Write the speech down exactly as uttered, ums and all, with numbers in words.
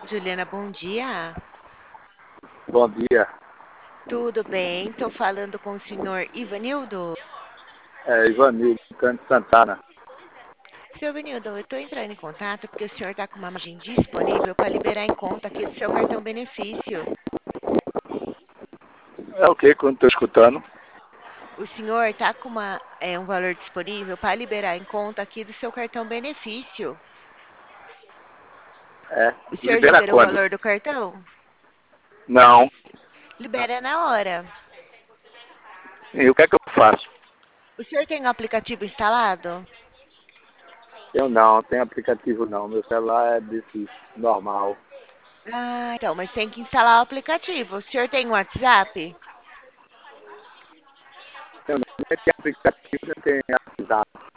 Juliana, bom dia. Bom dia, Tudo bem? Estou falando com o senhor Ivanildo. é Ivanildo Canto Santana. Senhor Ivanildo, eu estou entrando em contato porque o senhor está com uma margem disponível para liberar em conta aqui do seu cartão benefício. É o que que eu não estou escutando? O senhor está com uma, é, um valor disponível para liberar em conta aqui do seu cartão benefício. É, O senhor libera liberou o quando? valor do cartão? Não. Libera na hora. E o que é que eu faço? O senhor tem o aplicativo instalado? Eu não, tem aplicativo não. Meu celular é desse normal. Ah, então, mas tem que instalar o aplicativo. O senhor tem o WhatsApp? Eu não nem tem aplicativo, nem tem WhatsApp.